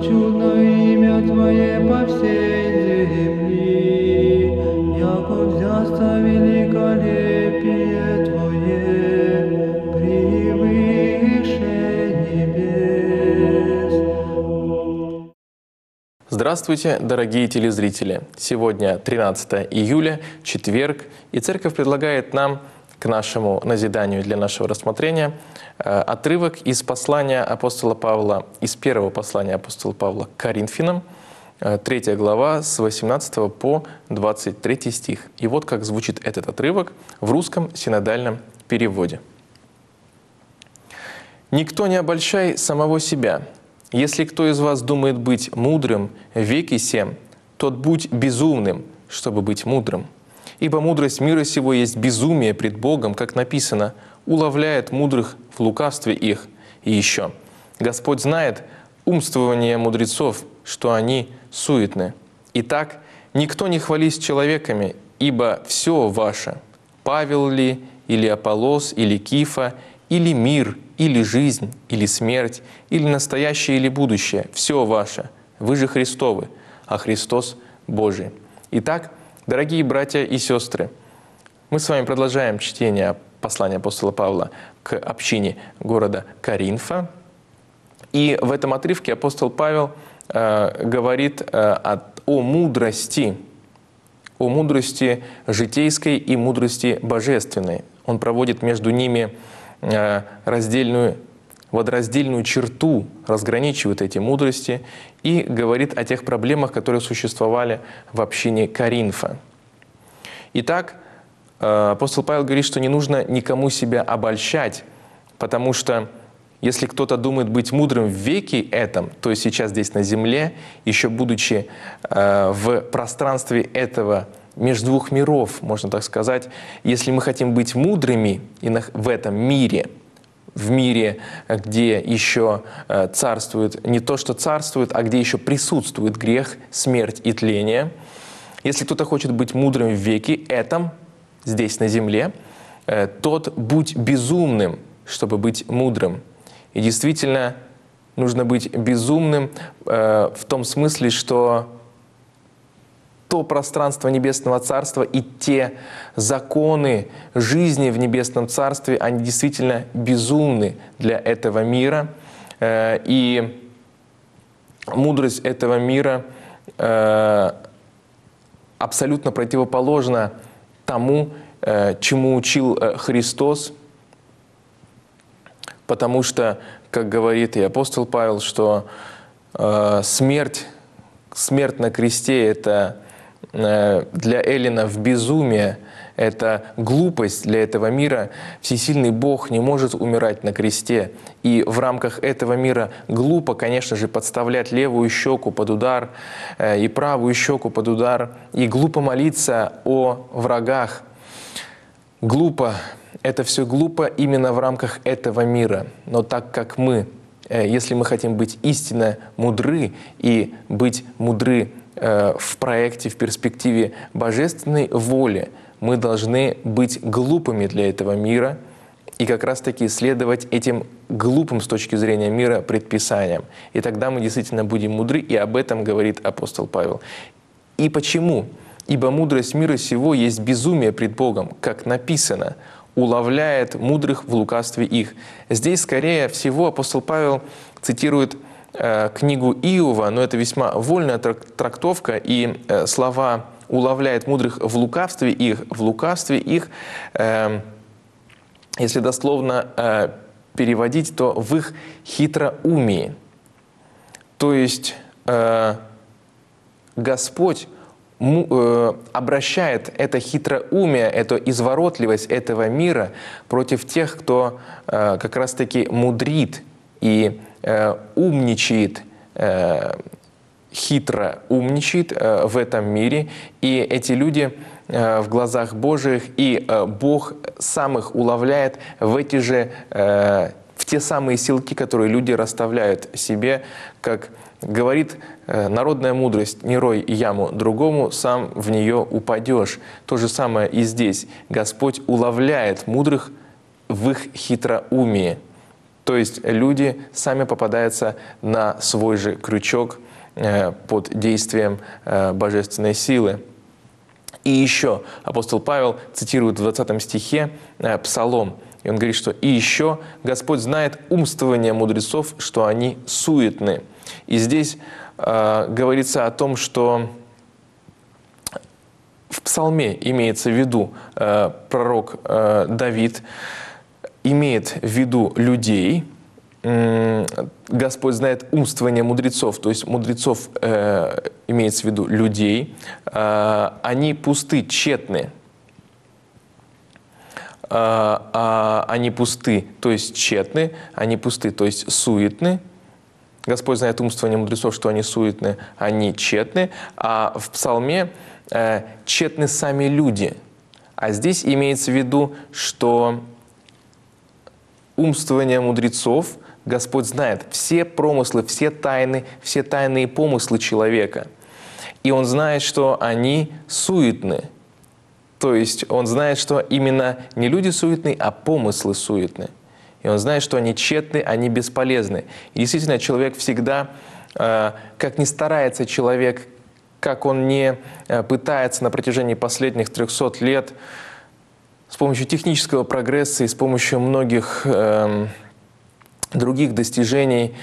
чудно имя Твое по всей земли, яко взясться великолепие Твое превыше небес. Здравствуйте, дорогие телезрители! Сегодня 13 июля, четверг, и Церковь предлагает нам к нашему назиданию для нашего рассмотрения отрывок из послания апостола Павла, из первого послания апостола Павла к Коринфянам, 3 глава с 18 по 23 стих. И вот как звучит этот отрывок в русском синодальном переводе. «Никто не обольщай самого себя. Если кто из вас думает быть мудрым в веке сем, тот будь безумным, чтобы быть мудрым. Ибо мудрость мира сего есть безумие пред Богом, как написано, уловляет мудрых в лукавстве их. И еще, Господь знает умствование мудрецов, что они суетны. Итак, никто не хвались человеками, ибо все ваше, Павел ли, или Аполлос, или Кифа, или мир, или жизнь, или смерть, или настоящее, или будущее, все ваше, вы же Христовы, а Христос Божий». Итак, дорогие братья и сестры, мы с вами продолжаем чтение послания апостола Павла к общине города Коринфа. И в этом отрывке апостол Павел говорит о мудрости житейской и мудрости божественной. Он проводит между ними водораздельную черту, разграничивает эти мудрости и говорит о тех проблемах, которые существовали в общине Коринфа. Итак, апостол Павел говорит, что не нужно никому себя обольщать, потому что если кто-то думает быть мудрым в веке этом, то есть сейчас здесь на земле, еще будучи в пространстве этого между двух миров, можно так сказать, если мы хотим быть мудрыми в этом мире, в мире, где еще царствует, не то что царствует, а где еще присутствует грех, смерть и тление, если кто-то хочет быть мудрым в веке этом, здесь на земле, тот будь безумным, чтобы быть мудрым. И действительно нужно быть безумным в том смысле, что то пространство Небесного Царства и те законы жизни в Небесном Царстве, они действительно безумны для этого мира. И мудрость этого мира абсолютно противоположна тому, чему учил Христос, потому что, как говорит и апостол Павел, что смерть на кресте — это для эллинов безумие, это глупость для этого мира. Всесильный Бог не может умирать на кресте. И в рамках этого мира глупо, конечно же, подставлять левую щеку под удар и правую щеку под удар. И глупо молиться о врагах. Глупо. Это все глупо именно в рамках этого мира. Но так как мы, если мы хотим быть истинно мудры и быть мудры в проекте, в перспективе божественной воли, мы должны быть глупыми для этого мира и как раз-таки следовать этим глупым с точки зрения мира предписаниям. И тогда мы действительно будем мудры, и об этом говорит апостол Павел. И почему? «Ибо мудрость мира сего есть безумие пред Богом, как написано, уловляет мудрых в лукавстве их». Здесь, скорее всего, апостол Павел цитирует книгу Иова, но это весьма вольная трактовка, и слова «уловляет мудрых в лукавстве их», если дословно переводить, то в их хитроумии. То есть Господь обращает это хитроумие, эту изворотливость этого мира против тех, кто как раз-таки мудрит и умничает, хитро умничает в этом мире. И эти люди в глазах Божьих, и Бог сам их уловляет в те самые силки, которые люди расставляют себе, как говорит народная мудрость: «Не рой яму другому, сам в нее упадешь». То же самое и здесь. Господь уловляет мудрых в их хитроумии. То есть люди сами попадаются на свой же крючок под действием божественной силы. И еще апостол Павел цитирует в 20 стихе Псалом, и он говорит, что «И еще Господь знает умствование мудрецов, что они суетны». И здесь говорится о том, что в Псалме имеется в виду пророк Давид, имеет в виду людей. Господь знает умствование мудрецов, то есть мудрецов имеется в виду людей. Они пусты, тщетны. Они пусты, то есть тщетны, они пусты, то есть суетны. Господь знает умствование мудрецов, что они суетны, они тщетны. А в Псалме тщетны сами люди. А здесь имеется в виду, что умствование мудрецов Господь знает все промыслы, все тайные помыслы человека. И Он знает, что они суетны. То есть Он знает, что именно не люди суетны, а помыслы суетны. И Он знает, что они тщетны, они бесполезны. И действительно, человек всегда, как ни старается человек, как он не пытается на протяжении последних 300 лет с помощью технического прогресса и с помощью многих других достижений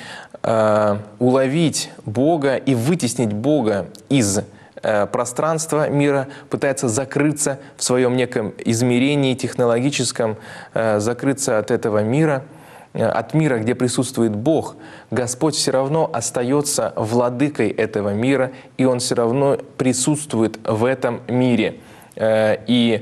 уловить Бога и вытеснить Бога из пространства мира, пытается закрыться в своем неком измерении технологическом, закрыться от этого мира, от мира, где присутствует Бог. Господь все равно остается владыкой этого мира, и Он все равно присутствует в этом мире. И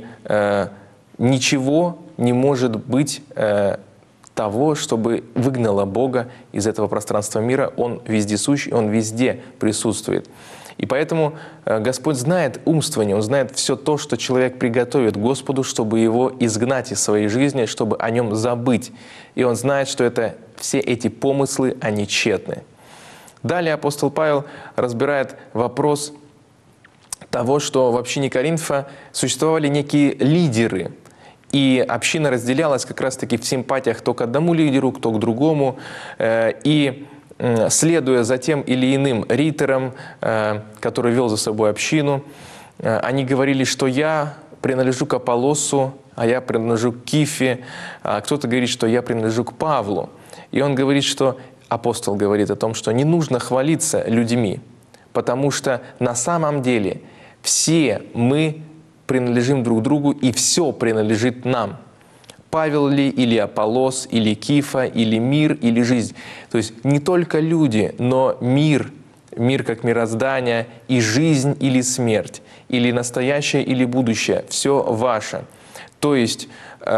ничего не может быть того, чтобы выгнало Бога из этого пространства мира. Он вездесущ, Он везде присутствует. И поэтому Господь знает умствование, Он знает все то, что человек приготовит Господу, чтобы его изгнать из своей жизни, чтобы о нем забыть. И Он знает, что все эти помыслы, они тщетны. Далее апостол Павел разбирает вопрос того, что в общине Коринфа существовали некие лидеры, и община разделялась как раз-таки в симпатиях то к одному лидеру, то к другому, и следуя за тем или иным ритором, который вел за собой общину, они говорили, что я принадлежу к Аполлосу, а я принадлежу к Кифе, а кто-то говорит, что я принадлежу к Павлу. И он говорит, что апостол говорит о том, что не нужно хвалиться людьми, потому что на самом деле все мы принадлежим друг другу, и все принадлежит нам. Павел ли, или Аполлос, или Кифа, или мир, или жизнь. То есть не только люди, но мир как мироздание, и жизнь или смерть, или настоящее, или будущее, все ваше. То есть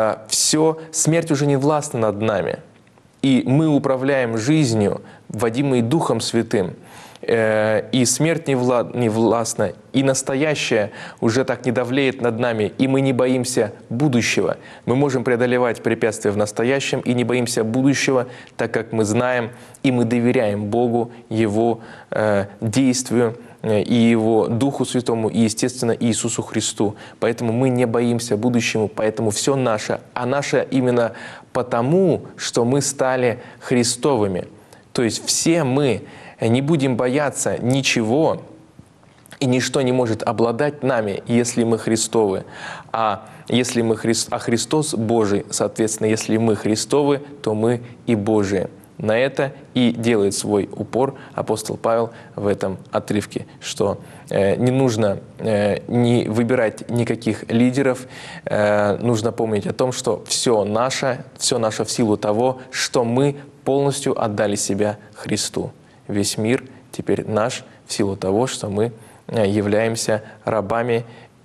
смерть уже не властна над нами. И мы управляем жизнью, водимой Духом Святым. И смерть не властна, и настоящее уже так не давлеет над нами, и мы не боимся будущего. Мы можем преодолевать препятствия в настоящем и не боимся будущего, так как мы знаем и мы доверяем Богу, Его действию и Его Духу Святому, и, естественно, Иисусу Христу. Поэтому мы не боимся будущему, поэтому все наше, а наше именно потому, что мы стали Христовыми. То есть все мы не будем бояться ничего, и ничто не может обладать нами, если мы Христовы. А Христос Божий, соответственно, если мы Христовы, то мы и Божии. На это и делает свой упор апостол Павел в этом отрывке, что не нужно не выбирать никаких лидеров, нужно помнить о том, что все наше в силу того, что мы полностью отдали себя Христу. Весь мир теперь наш в силу того, что мы являемся рабами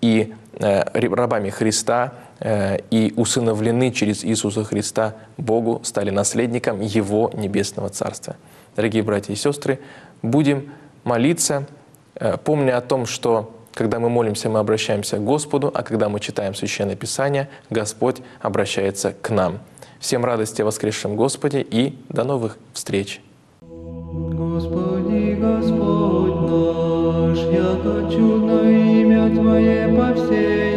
Христа и усыновлены через Иисуса Христа Богу, стали наследником Его Небесного Царства. Дорогие братья и сестры, будем молиться, помня о том, что когда мы молимся, мы обращаемся к Господу, а когда мы читаем Священное Писание, Господь обращается к нам. Всем радости о воскресшем Господе и до новых встреч! Господи, Господь наш, яко чудно имя Твое по всей